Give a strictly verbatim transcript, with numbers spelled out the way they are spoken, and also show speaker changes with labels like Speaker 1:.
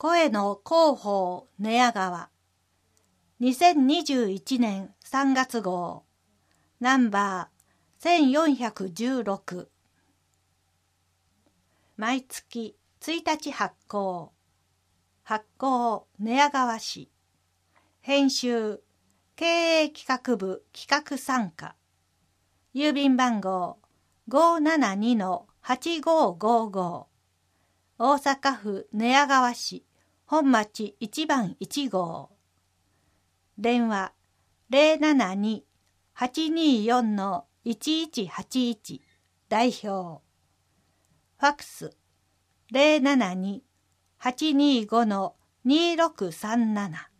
Speaker 1: 声の広報寝屋川にせんにじゅういちねんさんがつ号ナンバーせんよんひゃくじゅうろく毎月ついたち発行発行寝屋川市編集経営企画部企画参加郵便番号 ごーななにのはちごーごーごー 大阪府寝屋川市本町いちばんいち号電話 ゼロななに はちにーよん のいちいちはちいち代表ファクス ゼロななに はちにーご のにーろくさんなな